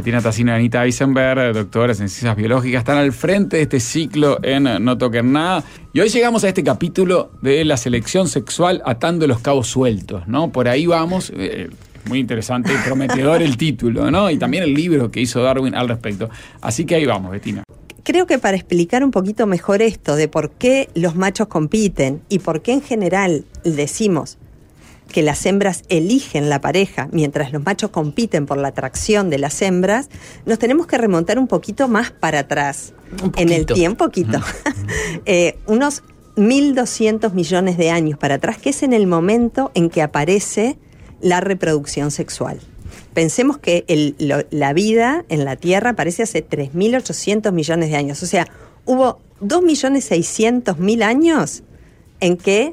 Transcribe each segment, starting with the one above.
Betina Tassino y Anita Eisenberg, doctoras en ciencias biológicas, están al frente de este ciclo en No Toquen Nada. Y hoy llegamos a este capítulo de la selección sexual atando los cabos sueltos, ¿no? Por ahí vamos. Muy interesante y prometedor el título, ¿no? Y también el libro que hizo Darwin al respecto. Así que ahí vamos, Betina. Creo que para explicar un poquito mejor esto de por qué los machos compiten y por qué en general decimos que las hembras eligen la pareja mientras los machos compiten por la atracción de las hembras, nos tenemos que remontar un poquito más para atrás. En el tiempo, unos 1.200 millones de años para atrás, que es en el momento en que aparece la reproducción sexual. Pensemos que la vida en la Tierra aparece hace 3.800 millones de años. O sea, hubo 2.600.000 años en que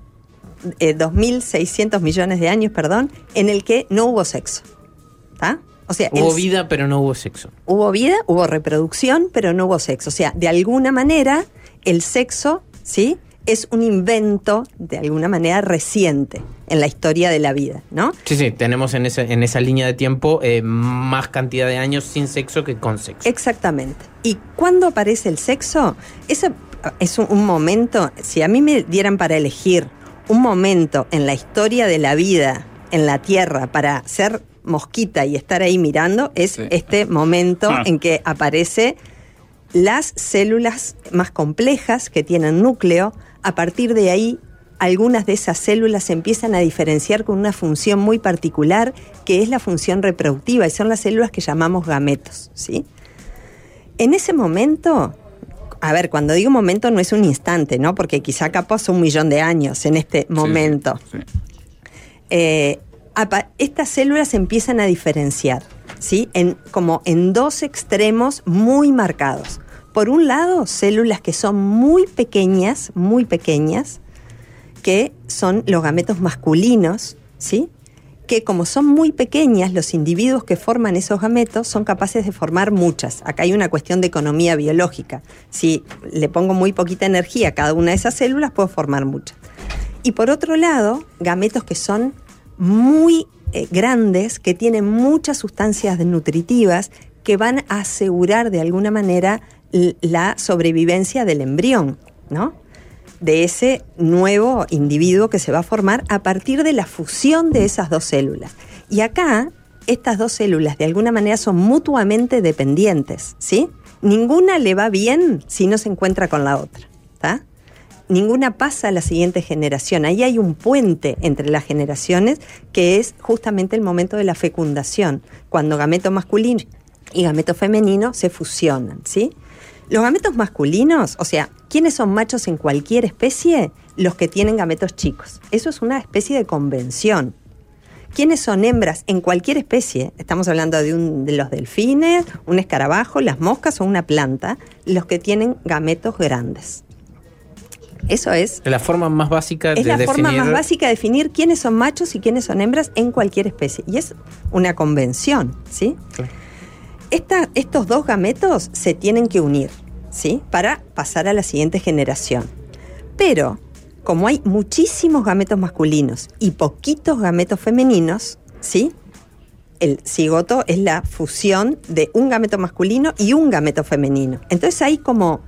2.600 millones de años, en el que no hubo sexo. ¿Tá? O sea, hubo vida, pero no hubo sexo. Hubo vida, hubo reproducción, pero no hubo sexo. O sea, de alguna manera, el sexo, ¿sí?, es un invento, de alguna manera, reciente en la historia de la vida, ¿no? Sí, tenemos en esa línea de tiempo más cantidad de años sin sexo que con sexo. Exactamente. ¿Y cuándo aparece el sexo? Ese es un momento, si a mí me dieran para elegir un momento en la historia de la vida en la Tierra para ser mosquita y estar ahí mirando, es este momento en que aparece las células más complejas que tienen núcleo. A partir de ahí, algunas de esas células se empiezan a diferenciar con una función muy particular, que es la función reproductiva, y son las células que llamamos gametos, ¿sí? En ese momento, a ver, cuando digo momento no es un instante, ¿no? Porque quizá acá pasó 1 millón de años en este momento. Sí. Estas células se empiezan a diferenciar, ¿sí? Como en dos extremos muy marcados. Por un lado, células que son muy pequeñas, que son los gametos masculinos, ¿sí?, que como son muy pequeñas, los individuos que forman esos gametos son capaces de formar muchas. Acá hay una cuestión de economía biológica. Si le pongo muy poquita energía a cada una de esas células, puedo formar muchas. Y por otro lado, gametos que son muy grandes, que tienen muchas sustancias nutritivas que van a asegurar de alguna manera la sobrevivencia del embrión, ¿no?, de ese nuevo individuo que se va a formar a partir de la fusión de esas dos células. Y acá, estas dos células de alguna manera son mutuamente dependientes, ¿sí? Ninguna le va bien si no se encuentra con la otra, ¿tá? Ninguna pasa a la siguiente generación. Ahí hay un puente entre las generaciones que es justamente el momento de la fecundación, cuando gameto masculino y gameto femenino se fusionan, ¿sí? Los gametos masculinos, o sea, ¿quiénes son machos en cualquier especie? Los que tienen gametos chicos. Eso es una especie de convención. ¿Quiénes son hembras en cualquier especie? Estamos hablando de los delfines, un escarabajo, las moscas o una planta, los que tienen gametos grandes. Eso es la forma más básica de definir. Es la forma más básica de definir quiénes son machos y quiénes son hembras en cualquier especie. Y es una convención, ¿sí? Claro. Estos dos gametos se tienen que unir, ¿sí?, para pasar a la siguiente generación. Pero, como hay muchísimos gametos masculinos y poquitos gametos femeninos, ¿sí?, el cigoto es la fusión de un gameto masculino y un gameto femenino. Entonces hay como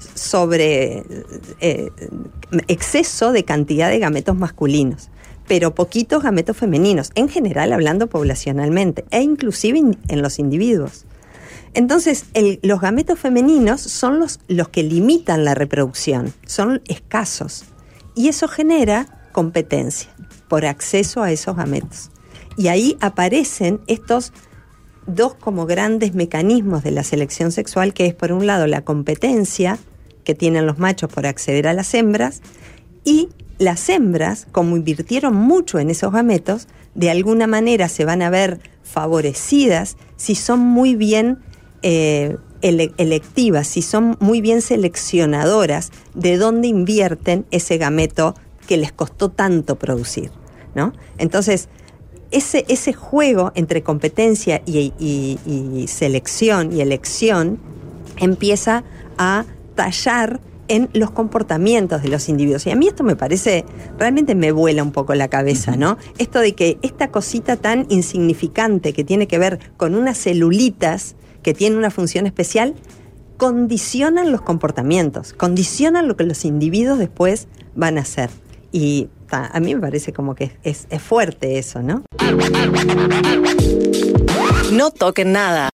exceso de cantidad de gametos masculinos, pero poquitos gametos femeninos, en general hablando poblacionalmente, e inclusive en los individuos. Entonces, los gametos femeninos son los que limitan la reproducción, son escasos, y eso genera competencia por acceso a esos gametos. Y ahí aparecen estos dos como grandes mecanismos de la selección sexual, que es por un lado la competencia que tienen los machos por acceder a las hembras, y las hembras, como invirtieron mucho en esos gametos, de alguna manera se van a ver favorecidas si son muy bien electivas, si son muy bien seleccionadoras de dónde invierten ese gameto que les costó tanto producir, ¿no? Entonces, ese juego entre competencia y selección y elección empieza a tallar en los comportamientos de los individuos. Y a mí esto me parece, realmente me vuela un poco la cabeza, ¿no? Esto de que esta cosita tan insignificante que tiene que ver con unas celulitas que tienen una función especial, condicionan los comportamientos, condicionan lo que los individuos después van a hacer. Y a mí me parece como que es fuerte eso, ¿no? No toquen nada.